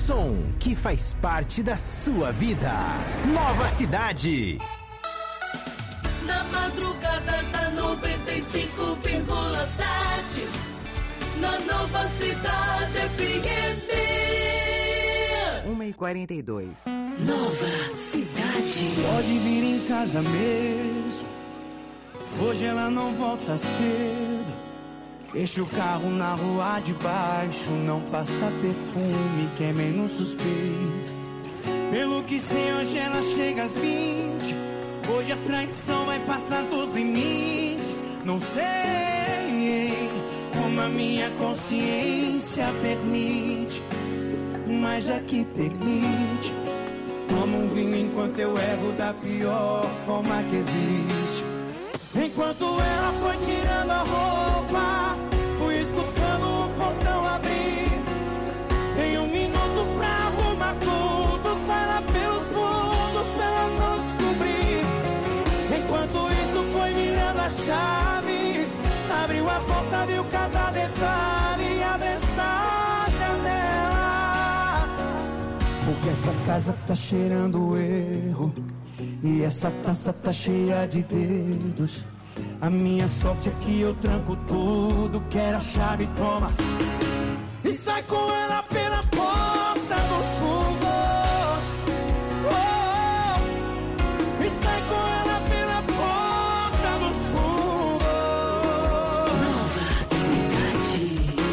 som que faz parte da sua vida. Nova Cidade. Na madrugada da 95,7. Na Nova Cidade FM. 1h42. Nova Cidade. Pode vir em casa mesmo. Hoje ela não volta cedo. Deixa o carro na rua de baixo. Não passa perfume, que é menos suspeito. Pelo que sei, hoje ela chega às 20. Hoje a traição vai passar dos limites. Não sei como a minha consciência permite, mas já que permite, toma um vinho enquanto eu erro da pior forma que existe. Enquanto ela foi tirando a roupa, fui escutando o portão abrir. Tem um minuto pra arrumar tudo, sai lá pelos fundos pra ela não descobrir. Enquanto isso foi virando a chave, abriu a porta, viu cada detalhe e abre essa janela. Porque essa casa tá cheirando erro e essa taça tá cheia de dedos. A minha sorte é que eu tranco tudo, quero a chave, toma. E sai com ela pela porta dos fundos. Oh, oh. E sai com ela pela porta dos fundos. Nova Cidade.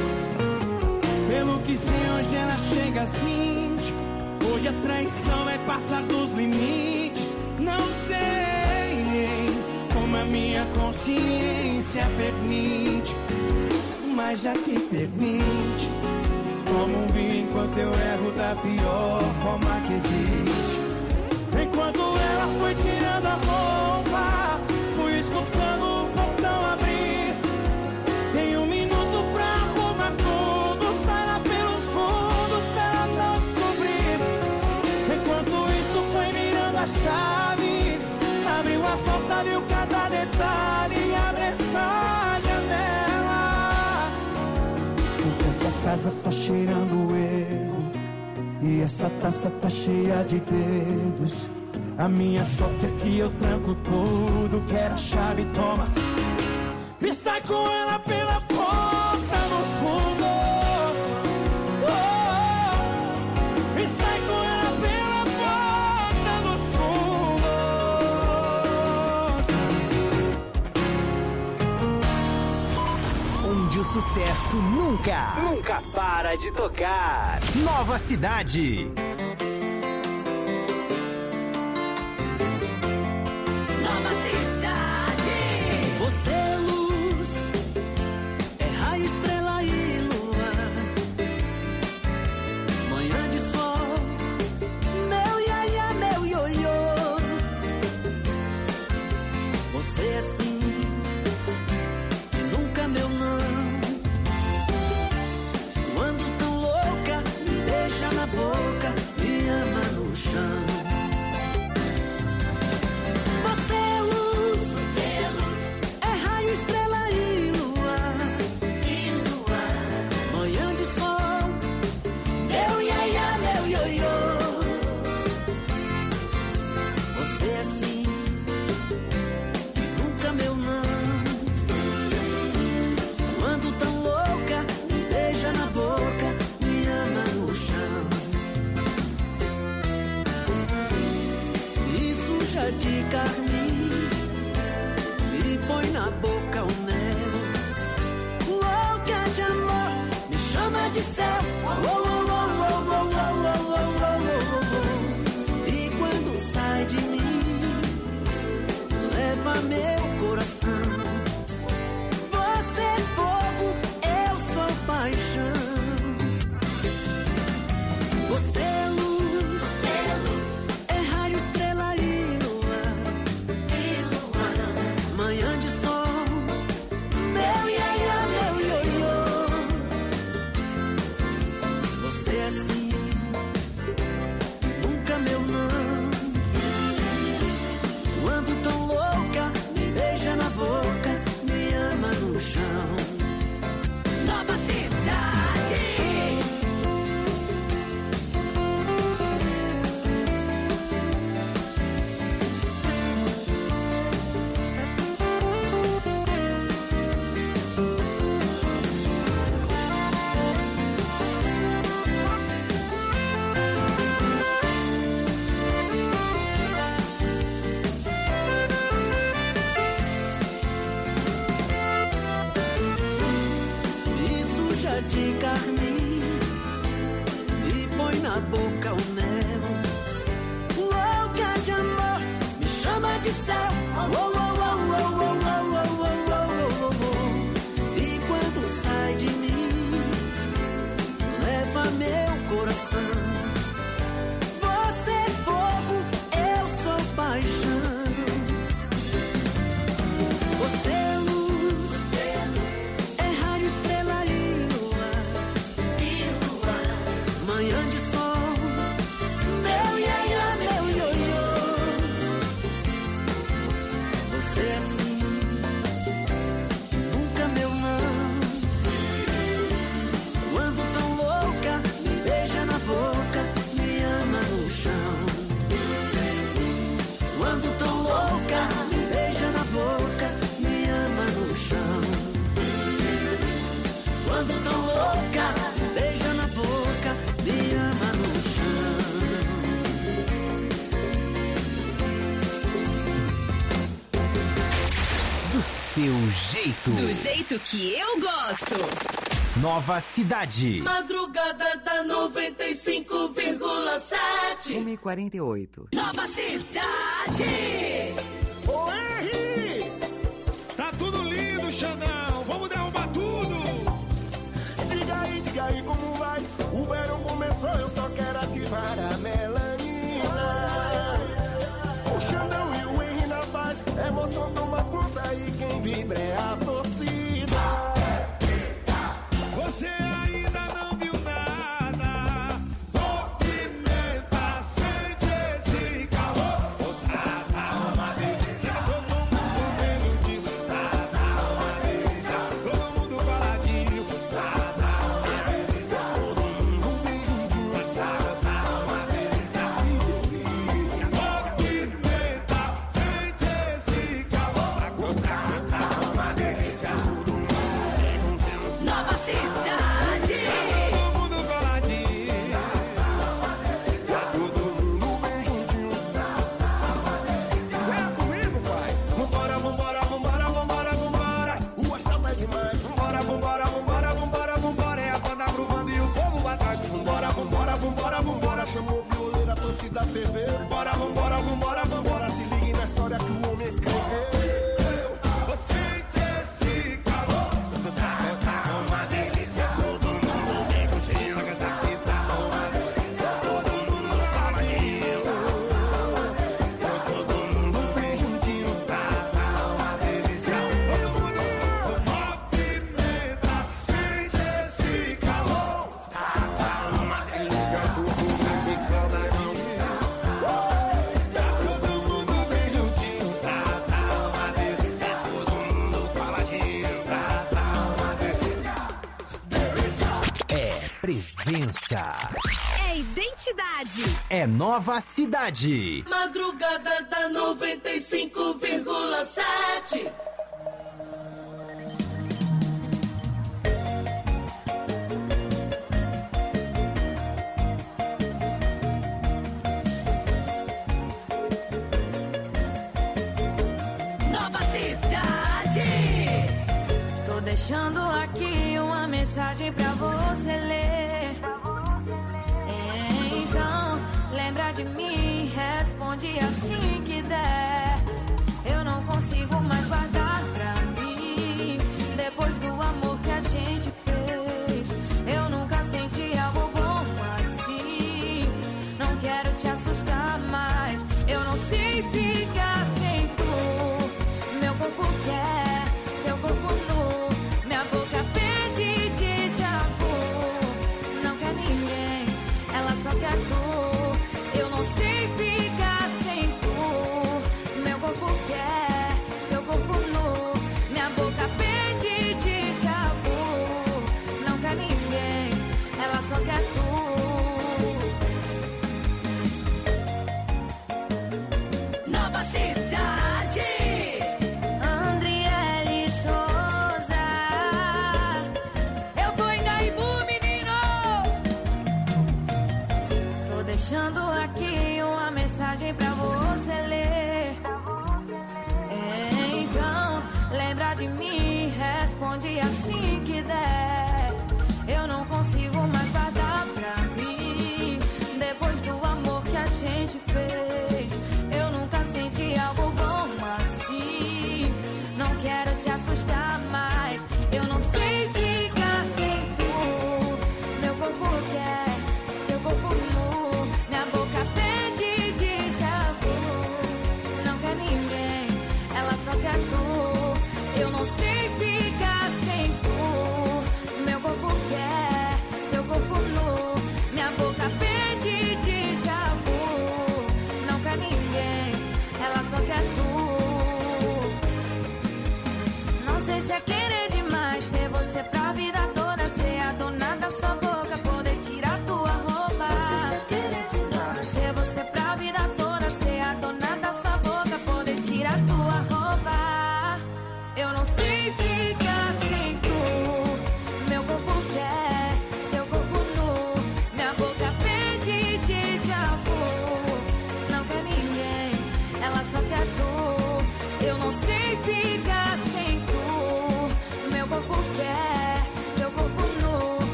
Pelo que sei, hoje ela chega às 20. Hoje a traição vai passar dos limites. Não sei como a minha consciência permite, mas já que permite, toma um vinho enquanto eu erro da pior forma que existe. Enquanto ela foi tirando a roupa, fui escutando o portão abrir. Tem um minuto pra arrumar tudo, sai lá pelos fundos pra ela não descobrir. Enquanto isso foi virando a chave, abriu a porta, viu cada detalhe e abre essa janela. Porque essa casa tá cheirando erro e essa taça tá cheia de dedos. A minha sorte é que eu tranco tudo, quero a chave, toma. E sai com ela pela porta dos fundos. Oh, oh. E sai com ela pela porta dos fundos. Onde o sucesso nunca para de tocar. Nova Cidade. Nova Cidade. Você é luz, é raio, estrela e lua. Manhã de sol, meu iaia, meu ioiô. Você é sim, e nunca meu não. Quando tão louca, me deixa na boca, me ama no chão. Você é luz, é raio, estrela e lua. Manhã de sol, meu iaia, meu ioiô. Você é sim, e nunca meu não. Quando tão louca, me beija na boca, me ama no chão. Me suja de carmim, me põe na boca o mel. Louca de amor, me chama de céu. Oh, oh, oh, oh, oh, oh, oh, oh, oh, oh. E quando sai de mim, leva meu coração. Você é fogo, eu sou paixão. Você é luz, é raio, estrela e lua. de céu. E quando sai de mim, leva meu coração. Você é fogo, eu sou paixão. Você é luz, é raio, estrela e luar. Manhã de sol, meu iaia, meu ioiô. Você é assim, nunca meu não. Quando tão louca, me beija na boca, me ama no chão. Quando tão louca, me beija na boca, me ama no chão. Quando tão louca, me beija na boca, me ama no chão. Do seu jeito. Do jeito que eu gosto. Nova Cidade. Madrugada da 95,7. 1h48. Nova Cidade. Ô, R! Tá tudo lindo, Xandão. Vamos derrubar tudo. Diga aí como vai. O verão começou, eu só quero ativar a melanina. O Xandão e o Henry na paz. Emoção toma conta e quem vibra é a torcida. Você ainda não viu nada. Movimenta, sente esse calor. Tá uma delícia. Todo mundo meio tá uma delícia. Todo mundo baladinho. Tá uma delícia. Todo mundo beijinho. Tá uma delícia. Movimenta, sente esse calor. Tá uma delícia. Nova Cidade. Todo mundo coladinho. Todo mundo bem juntinho. Vem comigo, pai. Vambora, vambora, vambora, vambora, vambora. O astral tá demais. Vambora, vambora, vambora, vambora, vambora. É a banda gruvando e o povo atrás. Vambora, vambora, vambora, vambora. Chamou o violeiro, a torcida ferveu. Vambora, vambora, vambora, vambora. Se ligue na história que o homem escreveu. Você sente esse calor. Tá uma delícia. Todo mundo bem juntinho. Tá uma delícia. Todo mundo coladinho. Todo mundo bem juntinho. Tá uma delícia. Todo mundo movimenta. Sente esse calor. Tá uma delícia. Todo mundo bem caladinho. Todo mundo bem juntinho. Tá uma delícia. Todo mundo coladinho. Tá uma delícia. É presença. É identidade. É Nova Cidade. Madrugada da 95,7. Nova Cidade. Tô deixando aqui uma mensagem pra você ler. Então, lembra de mim, responde assim que der. Eu não consigo mais guardar pra mim. Depois do amor que a gente fez, eu nunca senti algo bom assim. Não quero te assustar mais, eu não sei ficar sem tu. Meu corpo quer, teu corpo nu. Minha boca pede déjà vu. Não quer ninguém, ela só quer tu. Eu não sei ficar sem tu.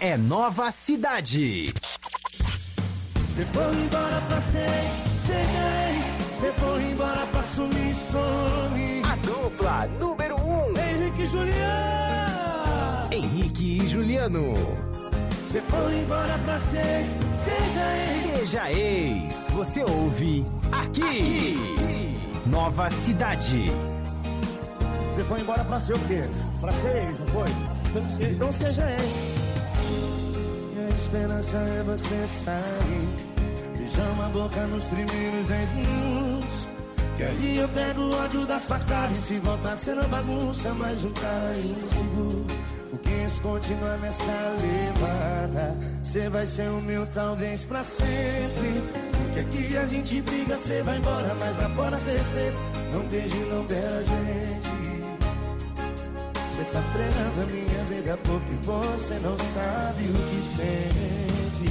é Nova Cidade. Cê foi embora pra seis, cê foi embora pra sumir, some. A dupla número 1. Henrique e Juliano. Henrique e Juliano. Cê foi embora pra seis, Seja ex. Você ouve aqui. Nova Cidade. Você foi embora pra ser o quê? Pra ser ex, não foi? Então seja ex. Minha esperança é você sair, beijar uma boca nos primeiros 10 minutos, que aí eu pego o ódio da sua cara. E se voltar a ser uma bagunça, mais um cara inseguro. Porque se continuar nessa levada, cê vai ser o meu talvez pra sempre. Porque aqui a gente briga, cê vai embora, mas lá fora cê respeita. Não beije, não beija a gente. Cê tá frenando a minha vida porque você não sabe o que sente.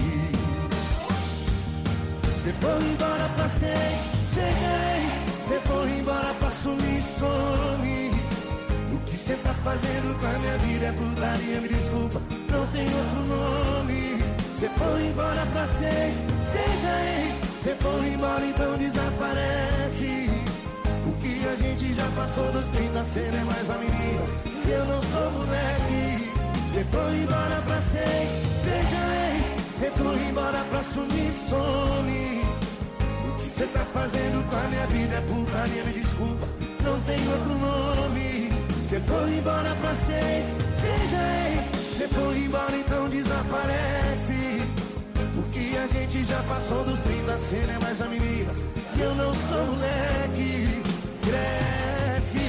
Cê foi embora pra seis, cê foi embora pra sumir, some. O que cê tá fazendo com a minha vida é putaria, me desculpa, não tem outro nome. Cê foi embora pra seis, cê foi embora, então desaparece. O que a gente já passou dos 30, cê não é mais uma menina, eu não sou moleque. Cê foi embora pra seis, cê foi embora pra sumir, some. O que cê tá fazendo com a minha vida é putaria, me desculpa, não tem outro nome. Cê foi embora pra seis, cê foi embora, então desaparece. Porque a gente já passou dos 30, cê não é mais a menina, eu não sou moleque. Cresce.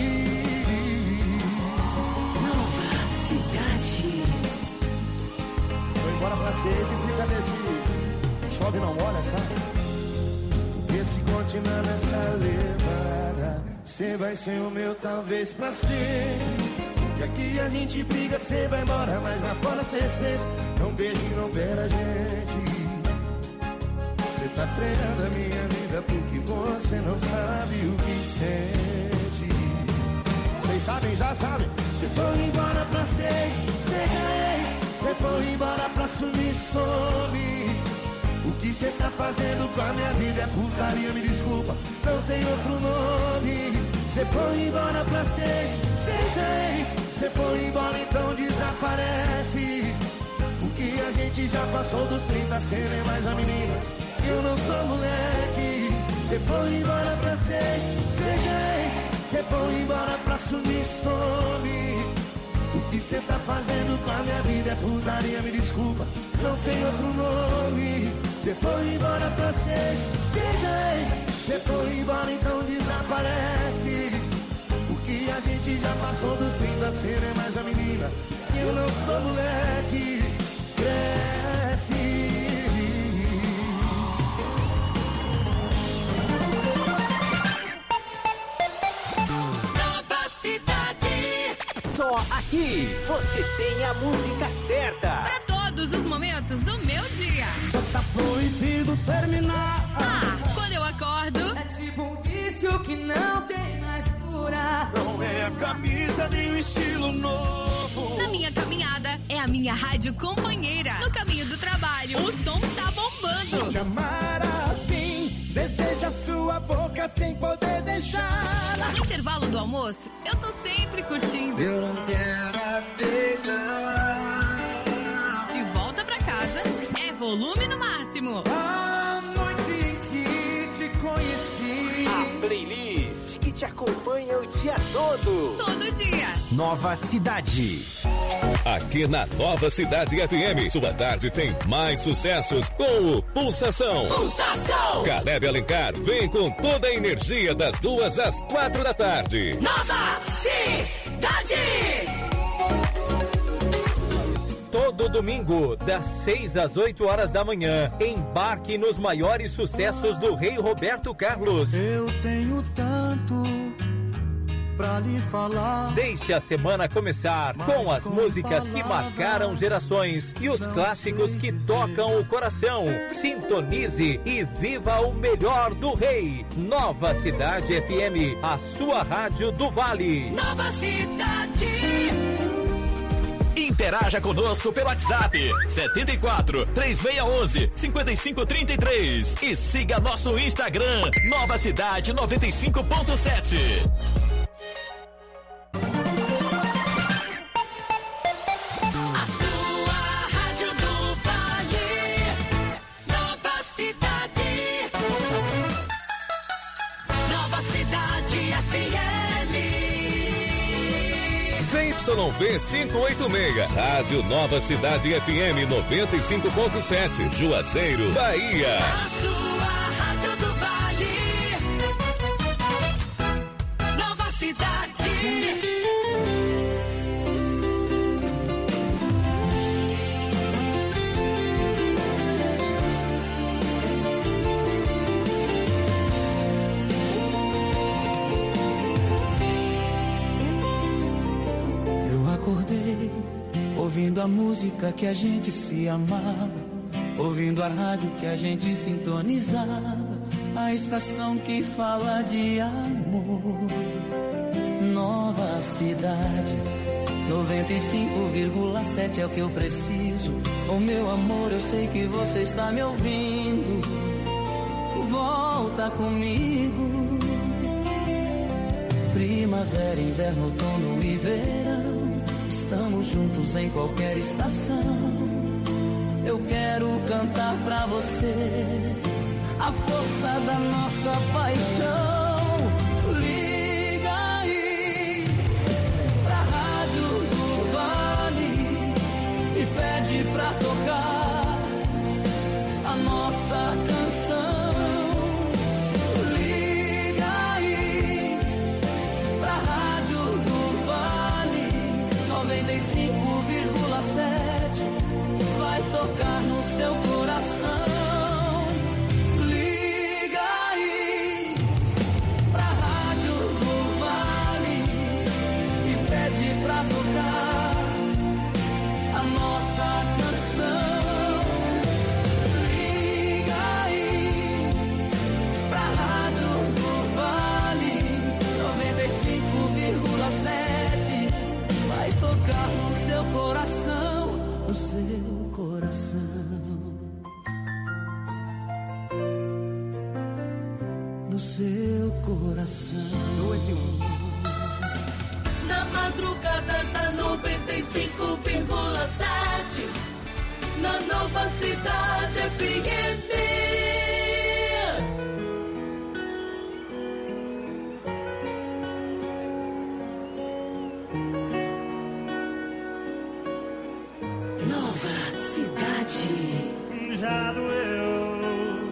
Nova Cidade. Foi embora pra seis e fica nesse chove não molha, sabe? Porque se continuar nessa levada, cê vai ser o meu talvez pra sempre. Porque aqui a gente briga, cê vai embora, mas lá fora cê respeita. Não beije, não beira a gente. Cê tá treinando a minha vida porque você não sabe o que sente. Vocês sabem, já sabem. Cê foi embora pra seis, cê foi embora pra sumir, some. O que cê tá fazendo com a minha vida é putaria, me desculpa, não tem outro nome. Cê foi embora pra seis, cê foi embora, então desaparece. Porque a gente já passou dos 30, cê não é mais a menina, eu não sou moleque. Cê foi embora pra seis, cê foi embora pra sumir, some. O que cê tá fazendo com a minha vida é putaria, me desculpa, não tem outro nome. Cê foi embora pra seis, cê foi embora, então desaparece. Porque a gente já passou dos 30, cê não é mais a menina, eu não sou moleque. Cresce. Só aqui você tem a música certa. Para todos os momentos do meu dia. Só tá proibido terminar. Quando eu acordo, É tipo um vício que não tem mais cura. Não é a camisa nem o estilo novo. na minha caminhada, é a minha rádio companheira. No caminho do trabalho, o som tá bombando. Te amar assim, deseja sua boca sem poder beijá-la. No intervalo do almoço, eu tô sempre curtindo. Eu não quero aceitar. De volta pra casa, é volume no máximo. A noite em que te conheci. A playlist que te acompanha o dia todo. Todo dia. Nova Cidade. Aqui na Nova Cidade FM, sua tarde tem mais sucessos com o Pulsação. Pulsação! Caleb Alencar vem com toda a energia das 2 às 4 da tarde. Nova Cidade! Todo domingo, das 6 às 8 horas da manhã, embarque nos maiores sucessos do Rei Roberto Carlos. Eu tenho tanto pra lhe falar. Deixe a semana começar com as músicas que marcaram gerações e os clássicos que tocam o coração. Sintonize e viva o melhor do Rei. Nova Cidade FM, a sua rádio do Vale. Nova Cidade! Interaja conosco pelo WhatsApp 74 3611 5533 e siga nosso Instagram Nova Cidade 95.7. ZYV 586, Rádio Nova Cidade FM 95.7, Juazeiro, Bahia. A sua Rádio do Vale, Nova Cidade. Acordei, ouvindo a música que a gente se amava, ouvindo a rádio que a gente sintonizava, a estação que fala de amor. Nova Cidade 95,7 é o que eu preciso. Oh meu amor, eu sei que você está me ouvindo. Volta comigo. Primavera, inverno, outono e verão, estamos juntos em qualquer estação. Eu quero cantar pra você a força da nossa paixão. Liga aí pra Rádio do Vale e pede pra tocar a nossa canção. Liga aí pra Rádio do Vale 95,7, vai tocar no seu coração. Liga aí pra Rádio do Vale e pede pra tocar a nossa canção. Liga aí pra Rádio do Vale 95,7, vai tocar no seu coração, no seu coração, no seu coração. 2 e 1. Na madrugada da 95,7, na Nova Cidade FM. Nova Cidade. Já doeu,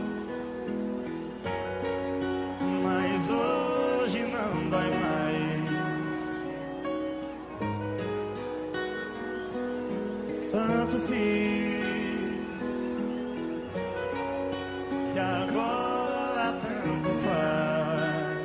mas hoje não dói mais. Tanto fiz que agora tanto faz.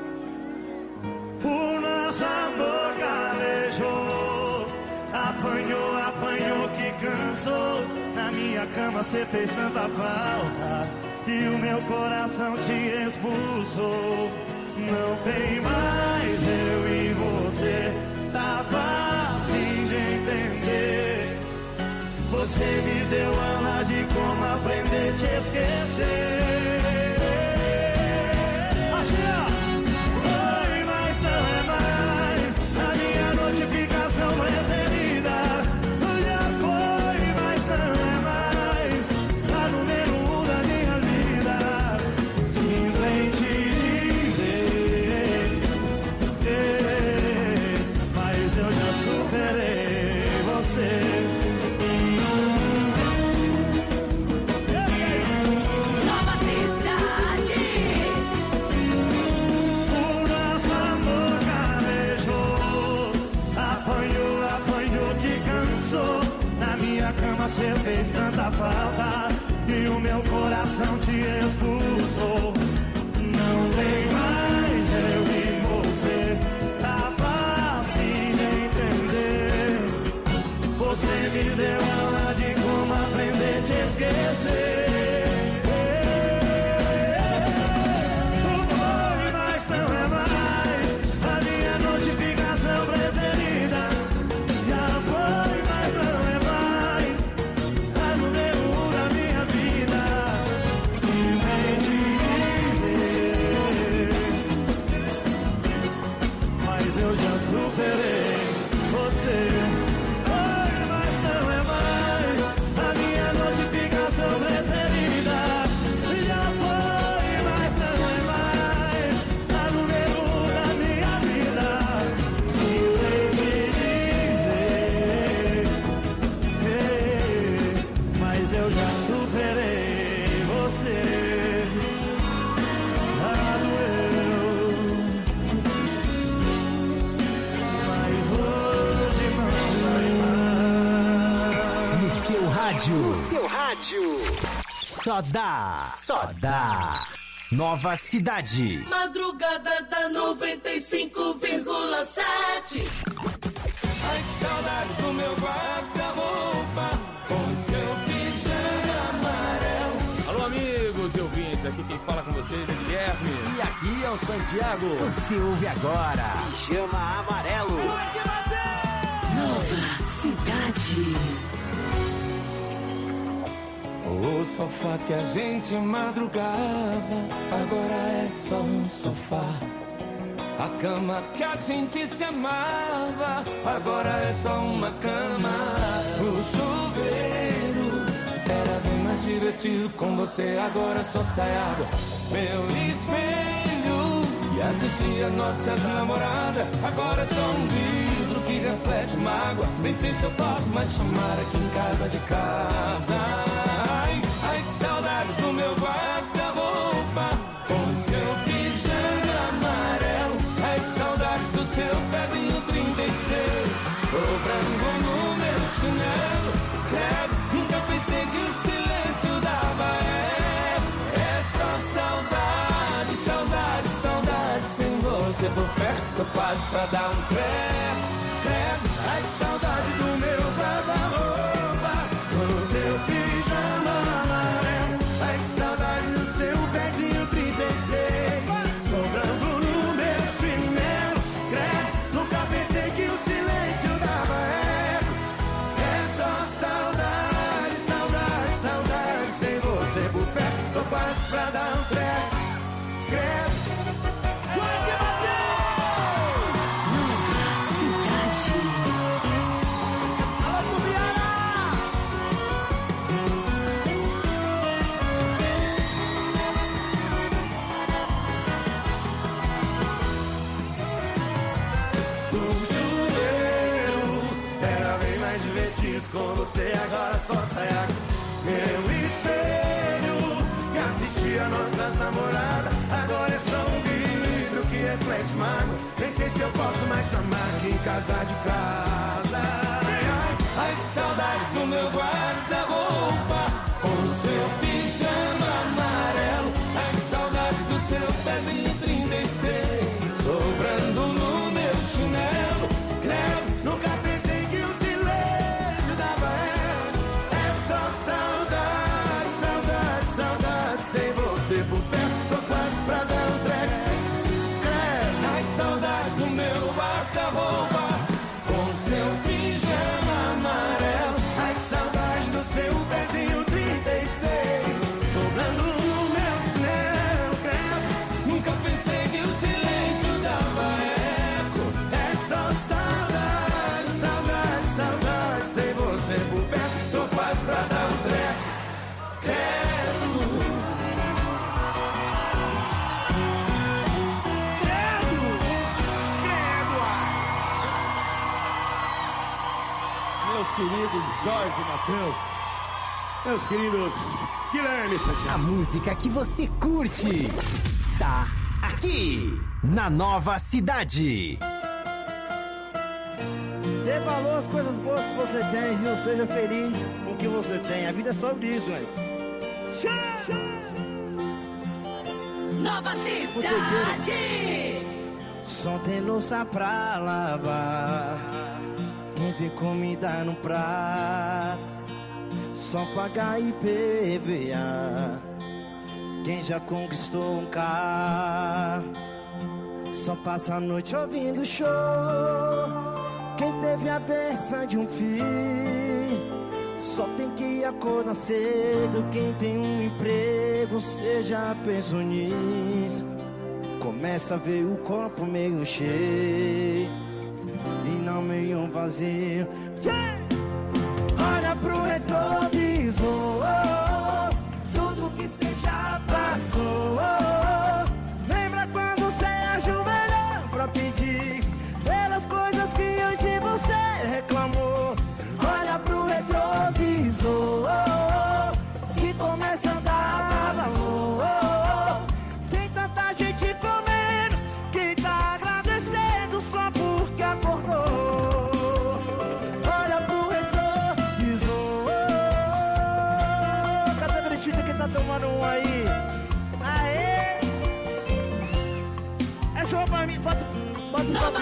O nosso amor calejou, apanhou que cansou. Na minha cama cê fez tanta falta que o meu coração te expulsou. Não tem mais eu e você, tá fácil de entender. Você me deu aula de como aprender a te esquecer. Assim, ó. Foi, mas não é mais a minha notificação preferida. Já foi, mas não é mais a número 1 da minha vida. Simplesmente dizer, mas eu já superei você. Nova Cidade. O nosso amor calejou, apanhou que cansou. Na minha cama cê fez tanta falta e o meu coração te expulsou. Não tem mais eu e você, tá fácil de entender. Você me deu aula de como aprender a te esquecer. Foi, mas não é mais a minha notificação preferida. Já foi, mas rádio. No seu rádio. Só dá. Nova Cidade. Madrugada da 95,7. Ai, que saudades do meu guarda-roupa com seu pijama amarelo. Alô, amigos e ouvintes, aqui quem fala com vocês é Guilherme. E aqui é o Santiago. Você ouve agora Pijama Amarelo. Nova Cidade. O sofá que a gente madrugava agora é só um sofá. A cama que a gente se amava agora é só uma cama. O chuveiro era bem mais divertido com você, agora só sai água. Meu espelho e assistia nossas namoradas, agora é só um vidro que reflete mágoa. Nem sei se eu posso mais chamar aqui em casa de casa. Ai, que saudades do meu guarda-roupa com seu pijama amarelo. Ai, que saudades do seu pezinho 36 sobrando no meu chinelo. Credo, nunca pensei que o silêncio dava é só saudade, saudade, saudade. Sem você por perto eu passo pra dar um credo. Ai, que saudade do meu guarda-roupa com seu pijama amarelo. Ai, que saudade do seu pezinho 36 sobrando no meu chinelo. Credo, nunca pensei que o silêncio dava eco. É só saudade, saudade, saudade. Sem você por perto eu passo pra dar um treco. Credo. Com você agora só sai água. Meu espelho que assistia nossas namoradas agora é só um vidro que reflete mágoa. Nem sei se eu posso mais chamar aqui em casa de casa. Ai, que saudades do meu guarda-roupa com seu pijama amarelo. Ai, que saudades do seu pezinho 36 sobrando no meu chinelo. Credo, nunca pensei que o silêncio dava é só saudade, saudade, saudade. Sem você por perto tô quase pra dar um treco. Ai, que saudades do meu guarda-roupa com seu pijama amarelo. Ai, que saudade do seu pezinho 36 sobrando no meu chinelo. Nunca pensei que o silêncio dava eco. É só saudade, saudade, saudade. Sem você por perto tô quase pra dar um treco. Meus queridos Jorge Matheus, meus queridos Guilherme Santiago. A música que você curte tá aqui na Nova Cidade. Dê valor às coisas boas que você tem, viu? Seja feliz com o que você tem. A vida é sobre isso, mas... Nova Cidade. Só tem louça pra lavar, quem tem comida no prato, só pagar IPVA, quem já conquistou um carro, só passa a noite ouvindo show, quem teve a bênção de um filho, só tem que acordar cedo, quem tem um emprego, você já pensou nisso, começa a ver o copo meio cheio e não meio vazio. Olha pro retrovisor, tudo que cê já passou. Lembra quando você ajoelhou pra pedir pelas coisas que antes você reclamou. Olha pro retrovisor, que começa a dar valor. Tem tanta gente com menos que tá agradecendo só porque acordou.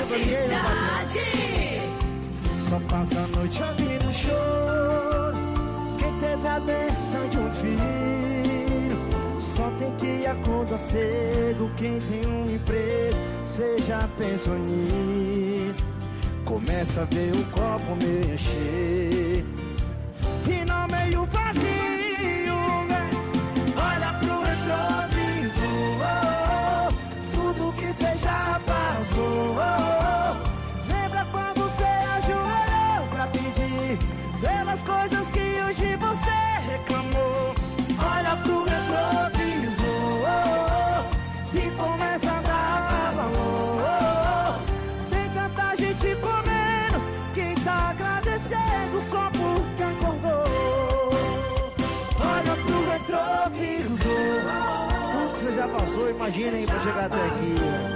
Cidade. Só passa a noite ouvindo choro. Quem teve a benção de um filho só tem que acordar cedo. Quem tem um emprego, cê já pensou nisso? Começa a ver o copo mexer e não meio vazio, né? Olha pro retrovisor, tudo que cê já passou. Lembra quando cê ajoelhou pra pedir pelas coisas que hoje você reclamou? Olha pro retrovisor e começa a dar valor. Tem tanta gente com menos, quem tá agradecendo só porque acordou. Olha pro retrovisor, tudo que você já passou, imagina aí pra chegar até aqui.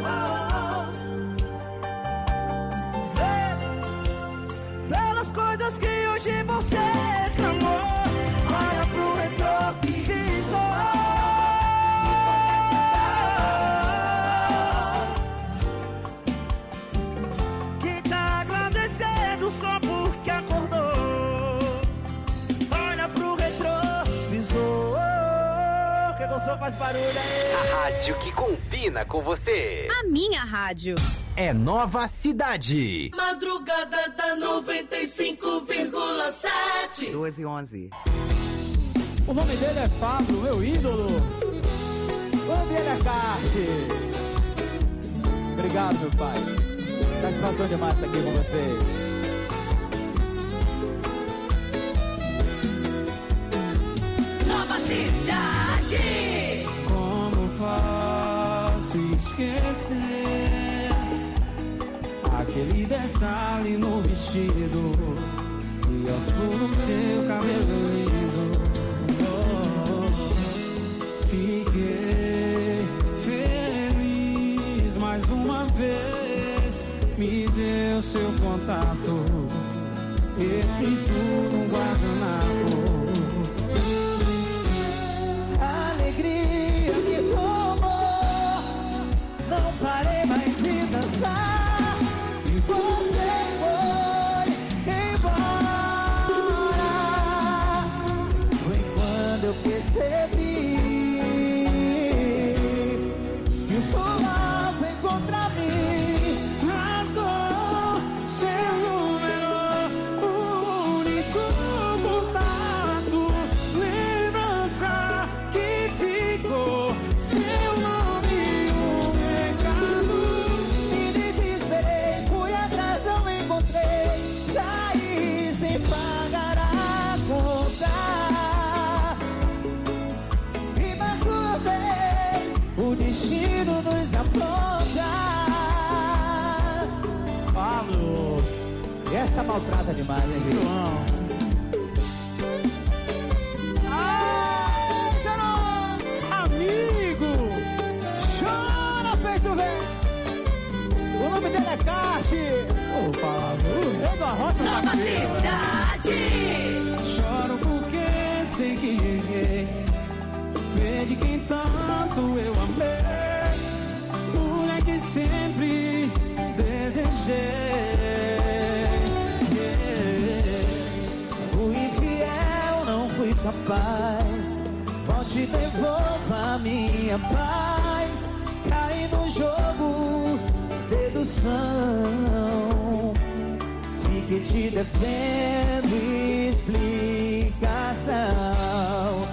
Pelas coisas que hoje você reclamou. Olha pro retrovisor. Quem tá agradecendo só porque acordou. Olha pro retrovisor. Que gostou, faz barulho aí. A rádio que combina com você. A minha rádio. É Nova Cidade. Madrugada da 95,7. 12:11. O nome dele é Pablo, meu ídolo. O nome dele é Carte. Obrigado, meu pai. Satisfação demais estar aqui com você. Nova Cidade. Como posso esquecer aquele detalhe no vestido e a flor no teu cabelo lindo? Fiquei feliz mais uma vez. Me deu seu contato escrito no guardanapo. Alegria me tomou, não parei mais de dançar. E você foi embora. Foi quando eu percebi que o sol vem contra mim. Rasgou seu número, o único contato, lembrança que ficou, seu nome e um recado. Me desesperei, fui atrás, não encontrei, saí sem pagar a conta. E mais uma vez o destino nos apronta. Pablo, essa maltrata demais, hein, viu? Ai, garoto, amigo, chora, peito velho. O nome dele é Caixe. Ô, Pablo, o rei da rocha. Nova Cidade. Choro porque sei que errei, perdi quem tanto eu amei, mulher que sempre desejei. Fui infiel, não fui capaz, volte e devolva a minha paz. Caí no jogo, sedução, fiquei te devendo explicação.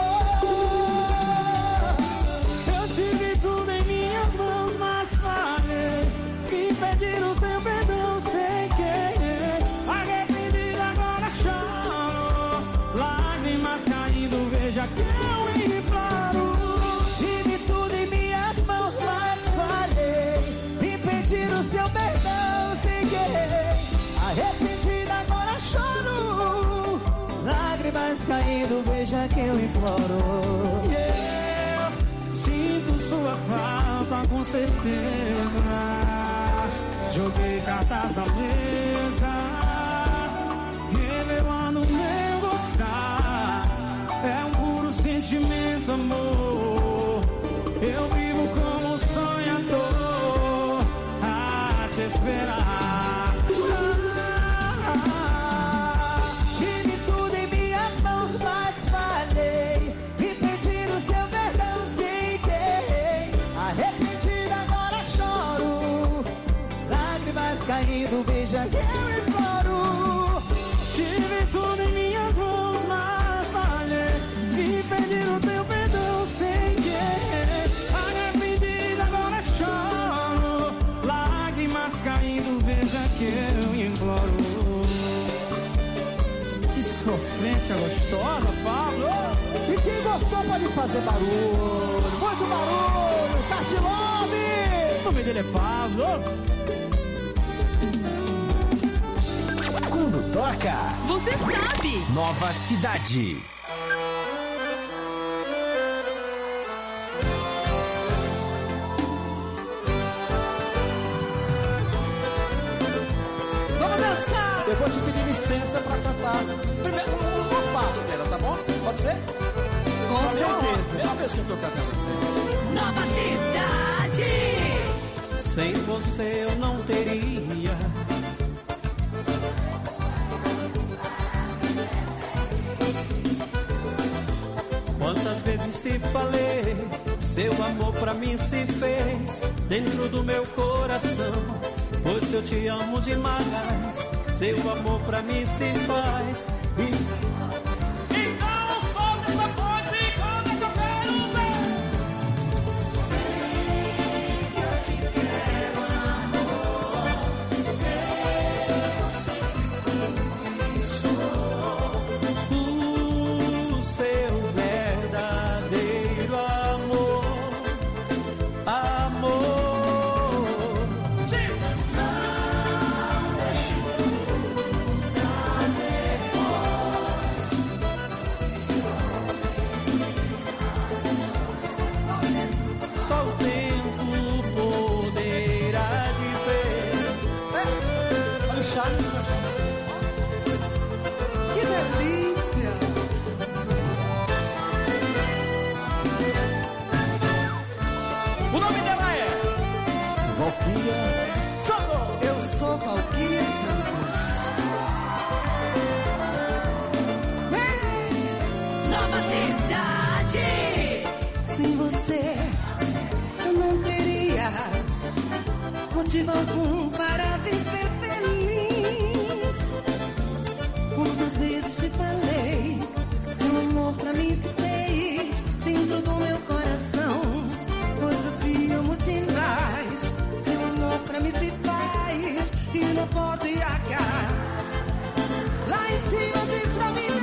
Eu tive tudo em minhas mãos, mas falhei em pedir o teu perdão sem querer. Arrependido agora choro, lágrimas caindo, veja que eu imploro. Tive tudo em minhas mãos, mas falhei em pedir o seu perdão sem querer. Arrependido agora choro, lágrimas caindo, veja que eu imploro. Yeah, sinto sua falta com certeza. Joguei cartas na mesa, revelando meu gostar. É um puro sentimento, amor. Eu vivo como sonhador, a te esperar. veja que eu imploro. Tive tudo em minhas mãos, mas falhei. Me perdi no teu perdão sem querer. Arrependida, agora choro. Lágrimas caindo, veja que eu imploro. Que sofrência gostosa, Pablo. E quem gostou pode fazer barulho. Muito barulho, Cachilove. O nome dele é Pablo. Quando toca, você sabe. Nova Cidade. Vamos dançar. Eu vou te pedir licença pra cantar primeiro uma parte dela, tá bom? Pode ser? Com certeza. É a vez que eu tô cantando assim. Nova Cidade. Sem você eu não teria quantas vezes te falei, seu amor pra mim se fez dentro do meu coração, pois eu te amo demais, seu amor pra mim se faz. Então solta essa coisa e canta que eu quero ver. Sei que eu te quero, amor, eu sempre fui e sou o seu verdadeiro amor, amor. Não deixe pra depois. Só o tempo poderá dizer. Olha o Charles. Que delícia! O nome dela é Valquíria Santos. Eu sou Valquíria Santos. Nova Cidade. Sem você, eu não teria motivo algum para viver feliz. Quantas vezes te falei, seu amor pra mim se fez dentro do meu coração, pois eu te amo demais. Seu amor pra mim se faz e não pode acabar. Lá em cima diz pra mim: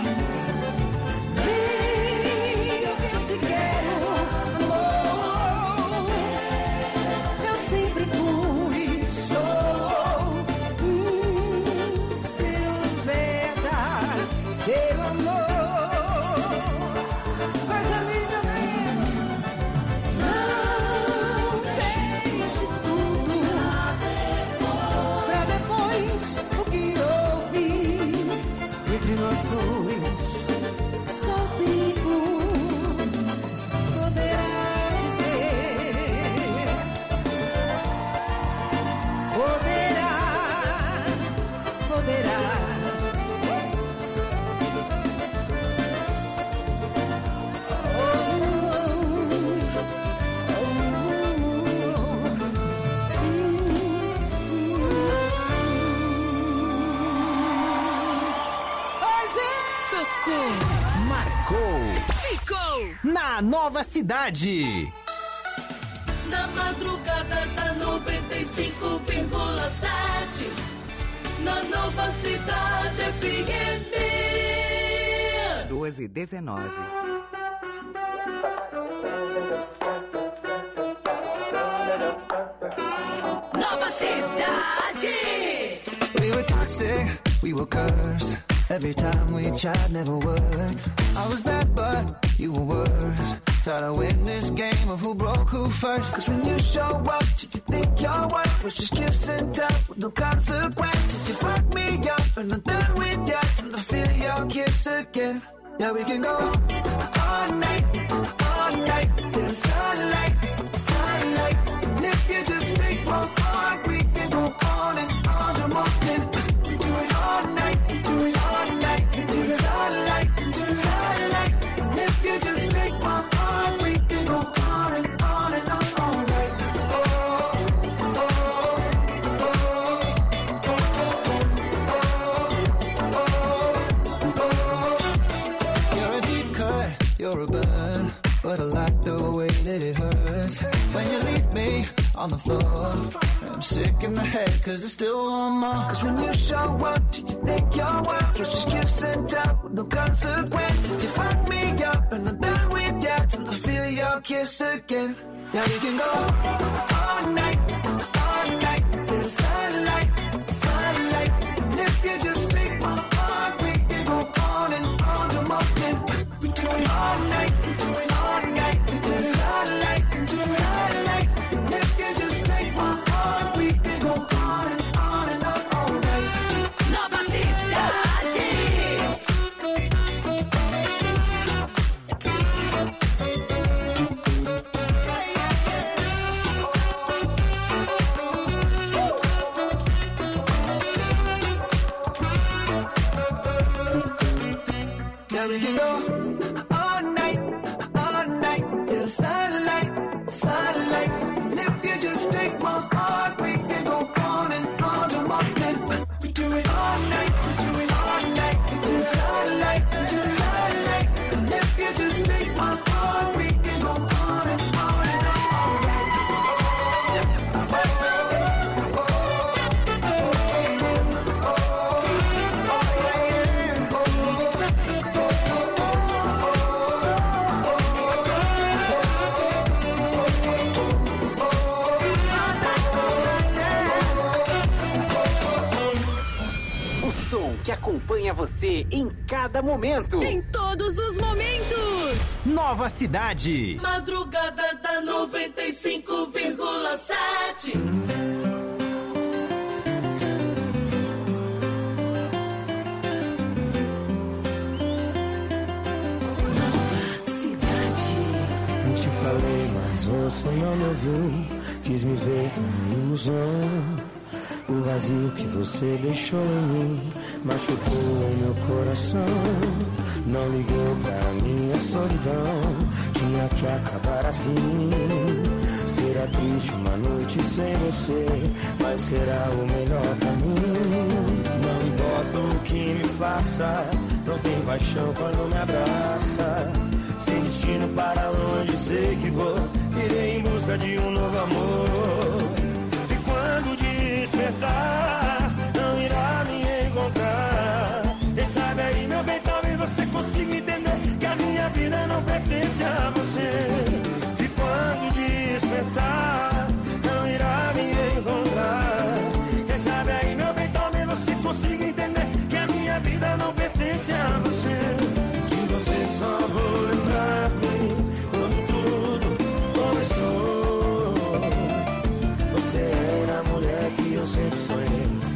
vem, eu te quero, amor. Eu sempre fui, sou seu verdadeiro amor. Coisa linda, né? Não deixe tudo pra depois. O que houve entre nós dois, só o tempo poderá dizer. Poderá. Tocou. Marcou Ficou. na Nova Cidade. Na madrugada da 95,7, na Nova Cidade FM. 12:19. Nova Cidade. We were toxic, we were cursed. Every time we tried, never worked. I was bad, but you were worse. Try to win this game of who broke who first. Cause when you show up, did you think your work was just kiss and tell with no consequences? You fuck me up and I'm done with you till I feel your kiss again. Yeah, we can go all night till the sunlight, sunlight. And if you just take one heart, we can go on and on till morning. Do it all night, do it all night, into the sunlight, into the sunlight. And if you just take one heart, we can go on and on all night. Oh, oh, oh, oh, the floor. I'm sick in the head cause it's still one more. Cause when you show up, do you think you're worth? You're just kiss and tell with no consequences. You fuck me up and I'm done with ya till I feel your kiss again. Now we can go all night to the sunlight, sunlight. And if you just take my heart, we can go on and on till morning. We do it all night, we do it all night to the sunlight, sunlight. And if you just take my heart, we can go on and on and on all night. Nova Cidade. Now we can go all night to the sunlight, sunlight. And if you just take my heart, we can go on and on till morning. We do it all night, we do it all night to the sunlight, sunlight. And if you just take my heart, we can go on and on and on all night. O som que acompanha você em cada momento. Em todos os momentos. Nova Cidade. Madrugada da 95,7. Não te falei, mas você não me ouviu. Quis me ver na ilusão. O vazio que você deixou em mim machucou o meu coração. Não ligou pra minha solidão. Tinha que acabar assim. Será triste uma noite sem você, mas será o melhor pra mim. Não importa o que me faça, não tem paixão quando me abraça. Sem destino para onde sei que vou, irei em busca de um novo amor. E quando despertar, não irá me encontrar. Quem sabe aí, meu bem, talvez você consiga entender que a minha vida não pertence a você. E quando despertar, não irá me encontrar. Quem sabe aí, meu bem, talvez você consiga entender que a minha vida não pertence a você. De você só vou lembrar-me quando tudo começou. Você era a mulher que eu sempre sonhei.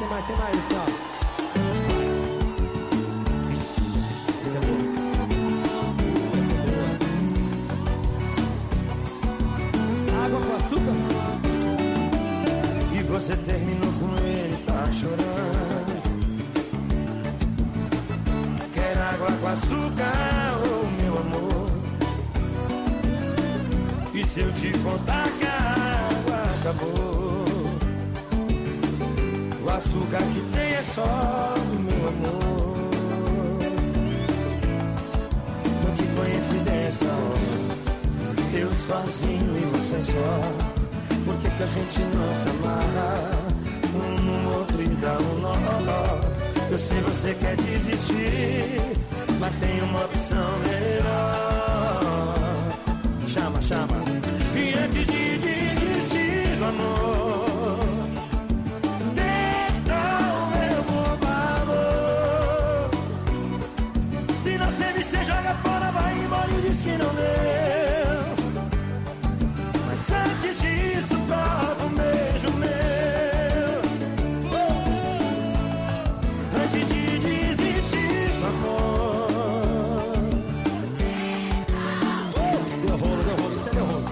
tem mais, assim, ó. Esse é bom. Água com açúcar? E você terminou com ele, tá chorando. Quer água com açúcar, oh meu amor? E se eu te contar que a água acabou? O açúcar que tem é só do meu amor. Que coincidência, eu sozinho e você só. Por que a gente não se amarra um no outro e dá um nó? Eu sei você quer desistir, mas tem uma opção melhor. Chama, chama. E antes de desistir do amor, tenta o meu por favor. Se não serve, você joga fora, vai embora e diz que não deu. Mas antes disso, prova um beijo meu. Antes de desistir do amor. Deu rolo, isso é deu rolo.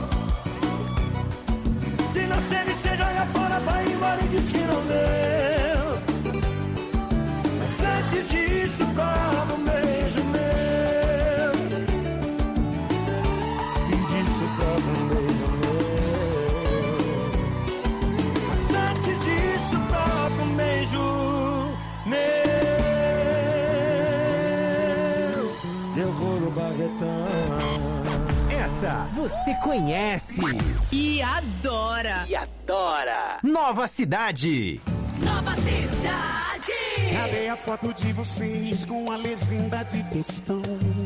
Se não serve, você joga fora, vai embora e diz que não deu. Mas antes disso, prova um beijo meu. E disso prova um beijo meu. Mas antes disso, prova um beijo meu. Deu rolo, baguetão. Essa você conhece E adora. Nova Cidade. Nova Cidade. Cadê a foto de vocês com a legenda de textão?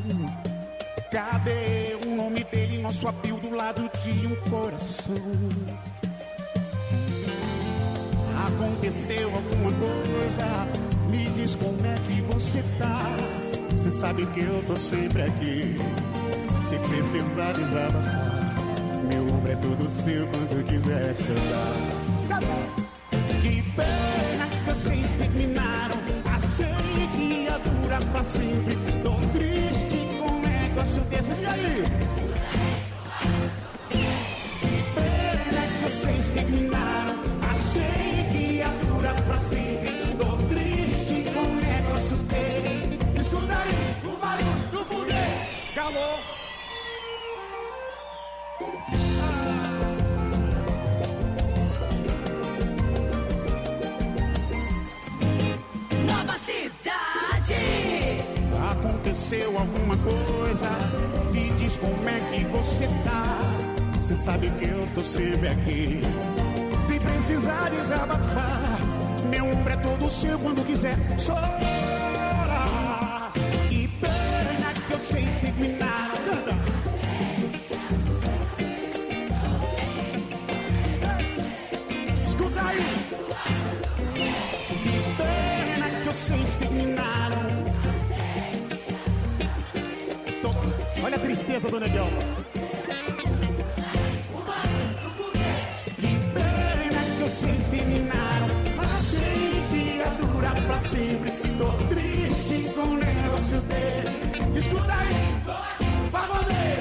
Cadê o nome dele, nosso apelo do lado de um coração? Aconteceu alguma coisa? Me diz como é que você tá. Você sabe que eu tô sempre aqui. Se precisar desabafar, meu ombro é todo seu quando quiser chorar. Que pena que vocês terminaram. Achei que ia durar pra sempre. Tô triste com um negócio desses. E aí? Que pena que vocês terminaram. Achei que ia durar pra sempre. Tô triste com um negócio desse. Isso daí, o barulho do foguete. Calor. Nova Cidade. Aconteceu alguma coisa? Me diz como é que você tá. Você sabe que eu tô sempre aqui. Se precisar desabafar, meu ombro é todo seu quando quiser chorar. E pena que vocês terminaram. Escuta aí. Que pena que vocês terminaram. Olha a tristeza do negão. Que pena que vocês terminaram. Achei que ia durar pra sempre. Tô triste com um negócio desse. Escuta aí, pagodeiro.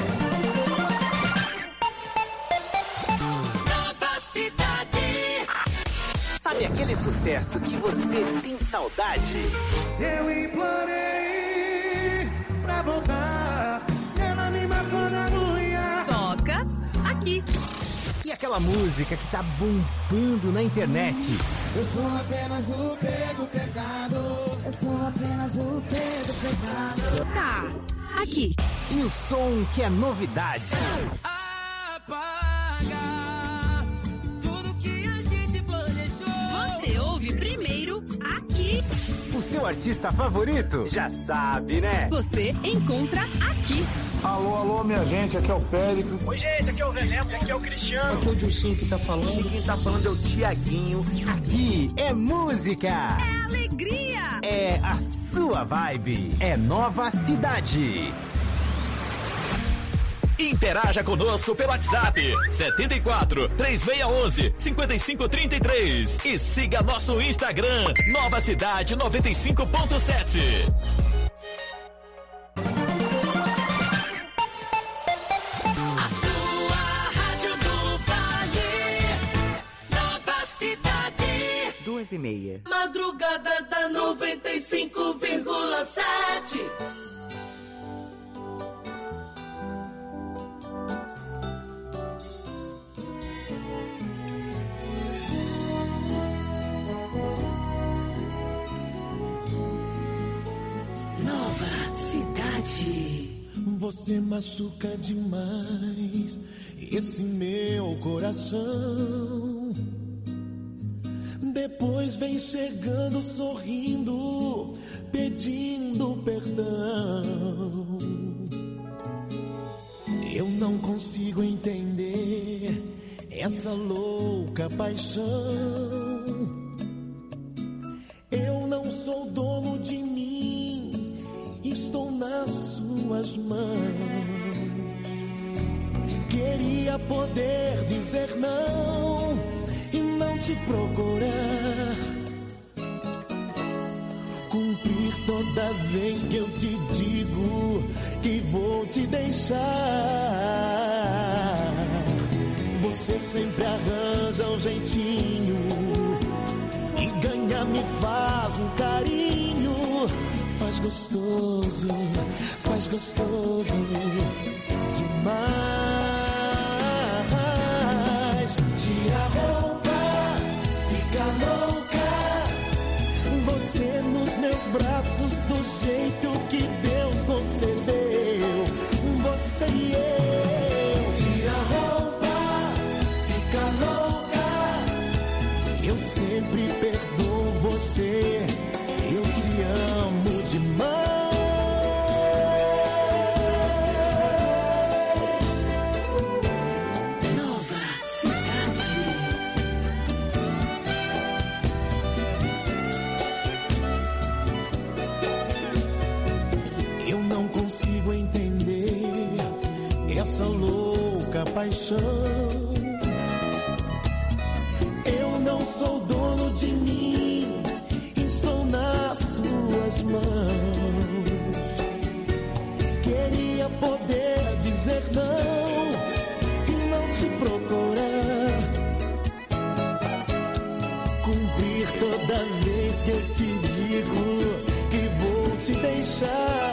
Nova Cidade. Sabe aquele sucesso que você tem saudade? Eu implorei pra voltar. Ela me matou na unha. Toca aqui. E aquela música que tá bombando na internet? Eu sou apenas o P do pecado. Eu sou apenas o P do pecado. Tá aqui. E o som que é novidade? Apaga tudo que a gente planejou. Você ouve primeiro aqui. O seu artista favorito? Já sabe, né? Você encontra aqui. Alô, alô, minha gente, aqui é o Péricles. Oi, gente, aqui é o Zé Neto, aqui é o Cristiano. Aqui é o Dilcinho que tá falando. E quem tá falando é o Tiaguinho. Aqui é música. É alegria. É a sua vibe. É Nova Cidade. Interaja conosco pelo WhatsApp 74 3611 5533 e siga nosso Instagram Nova Cidade 95.7. A sua rádio do Vale, Nova Cidade. 2:30. Madrugada da 95,7. Nova Cidade. Você machuca demais esse meu coração. Depois vem chegando sorrindo, pedindo perdão. Eu não consigo entender essa louca paixão. Eu não sou dono de mim, estou nas suas mãos. Queria poder dizer não e não te procurar, cumprir toda vez que eu te digo que vou te deixar. Você sempre arranja um jeitinho e ganha me faz um carinho. Faz gostoso demais. Tira a roupa, fica louca. Você nos meus braços do jeito que Deus concedeu. Você e eu. Tira a roupa, fica louca. Eu sempre perdoo você. Eu te amo demais. Nova Cidade. Eu não consigo entender essa louca paixão. Eu não sou dono de mim, estou nas suas mãos. Queria poder dizer não e não te procurar, cumprir toda vez que eu te digo que vou te deixar.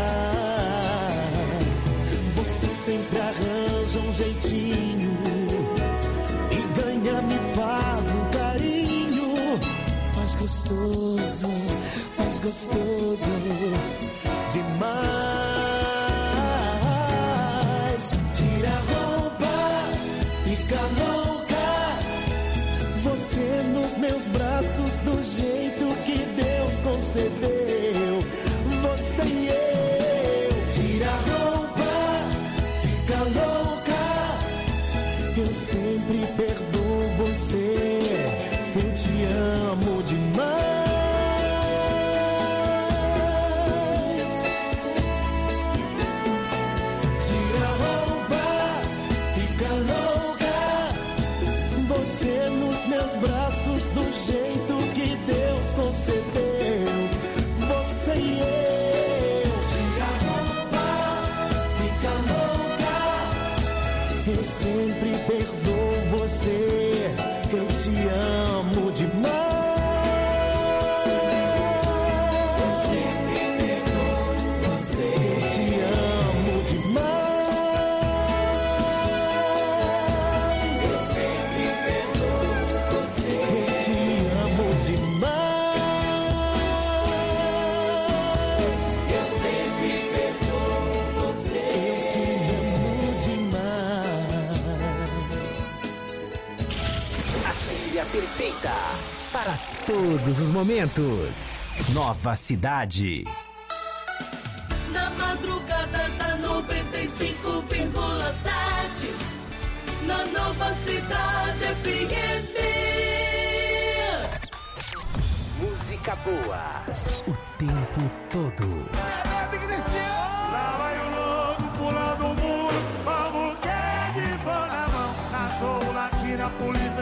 Você sempre arranja um jeitinho e ganha me faz um carinho. Faz gostoso demais. Tira a roupa, fica louca. Você nos meus braços do jeito que Deus concedeu. Você e eu. Tira a roupa, fica louca. Eu sempre perdoo você. Eu te amo demais. Tira a roupa, fica louca. Você nos meus braços do jeito que Deus concedeu. Você e eu. Tira a roupa, fica louca. Eu sempre perdoo você. Eu te amo demais. Eu sempre perdoo você. Eu te amo demais. Eu sempre perdoo você. Eu te amo demais. Eu sempre perdoo você. Eu te amo demais. A trilha perfeita para todos os momentos. Nova Cidade. Na madrugada da 95,7. Na Nova Cidade FM. Música boa o tempo todo. Lá vai o lobo pulando o muro.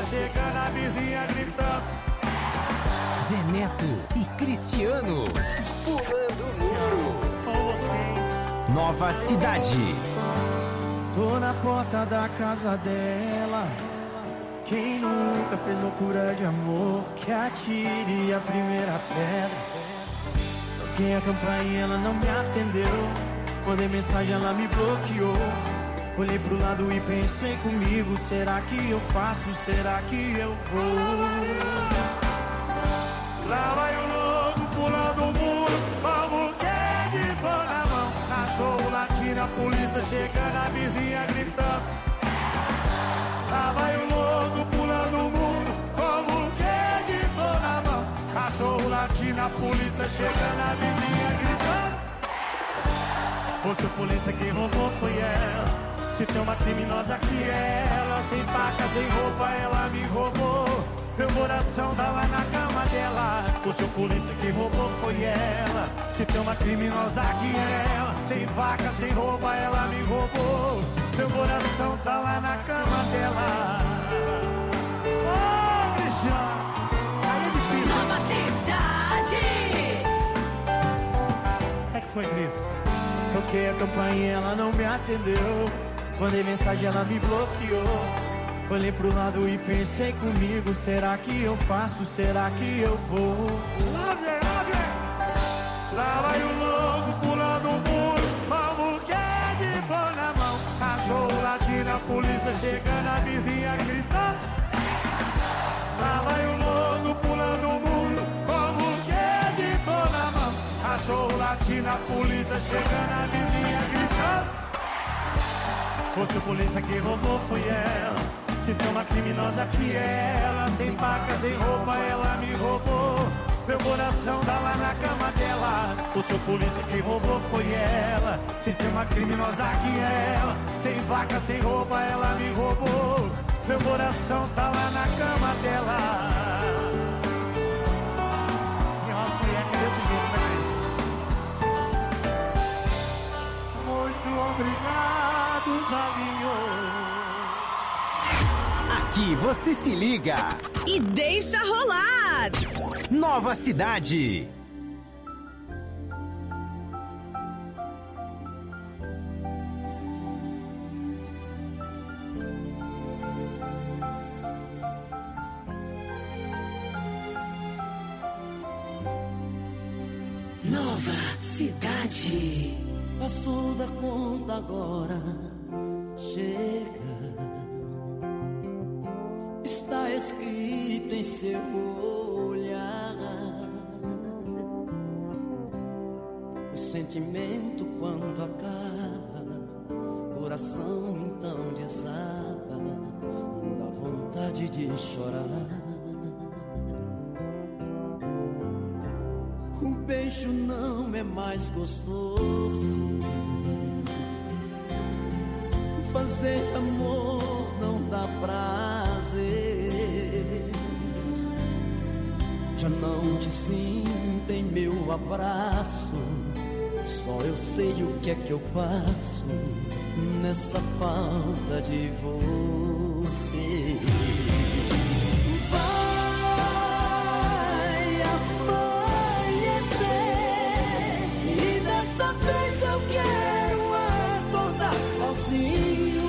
chegando, a vizinha gritando. Zé Neto e Cristiano, pulando o muro. Com vocês. Nova Cidade. Tô na porta da casa dela. Quem nunca fez loucura de amor, que atire a primeira pedra. Toquei a campainha, ela não me atendeu. Mandei mensagem, ela me bloqueou. Olhei pro lado e pensei comigo, será que eu faço, será que eu vou? Lá vai o louco pulando o muro, como quem de flor na mão. Cachorro latindo, a polícia chegando, a vizinha gritando. Lá vai o louco pulando o muro, como quem de flor na mão. Cachorro latindo, a polícia chegando, a vizinha gritando. Ou se a polícia que roubou foi ela, se tem uma criminosa que é ela. Sem faca, sem roupa, ela me roubou. Meu coração tá lá na cama dela. O seu polícia que roubou foi ela. Se tem uma criminosa que é ela. Sem faca, sem roupa, ela me roubou. Meu coração tá lá na cama dela. Oh, Cristiano, aí é difícil. Nova Cidade. O que foi, Cris? Toquei a campainha, ela não me atendeu. Mandei mensagem, ela me bloqueou. Olhei pro lado e pensei comigo, será que eu faço, será que eu vou? Lá vai o louco pulando o muro, como quem de flor na mão. Cachorro latindo, a polícia chegando, a vizinha gritando. Lá vai o louco pulando o muro, como quem de flor na mão. Cachorro latindo, a polícia chegando, a vizinha gritando. O seu polícia que roubou foi ela. Se tem uma criminosa que é ela. Sem faca, sem roupa, ela me roubou. Meu coração tá lá na cama dela. O seu polícia que roubou foi ela. Se tem uma criminosa que é ela. Sem faca, sem roupa, ela me roubou. Meu coração tá lá na cama dela. E ó, mulher que desse jeito, né? Muito obrigado, Valinho. Aqui você se liga e deixa rolar. Nova Cidade. Nova Cidade. Passou da conta agora. Chega. Está escrito em seu olhar. O sentimento quando acaba, coração então desaba, dá vontade de chorar. O beijo não é mais gostoso, fazer amor não dá prazer. Já não te sinto em meu abraço, só eu sei o que é que eu passo nessa falta de você. Vai amanhecer e desta vez eu quero acordar sozinho.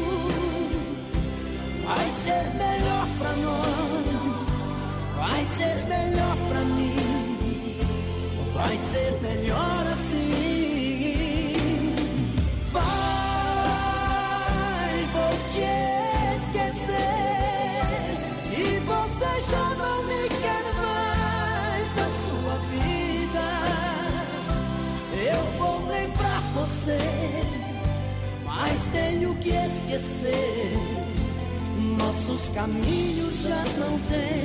Vai ser melhor pra nós, vai ser melhor pra mim, vai ser melhor assim. Vai, vou te esquecer. Se você já não me quer mais na sua vida, eu vou lembrar você, mas tenho que esquecer. Nossos caminhos já não têm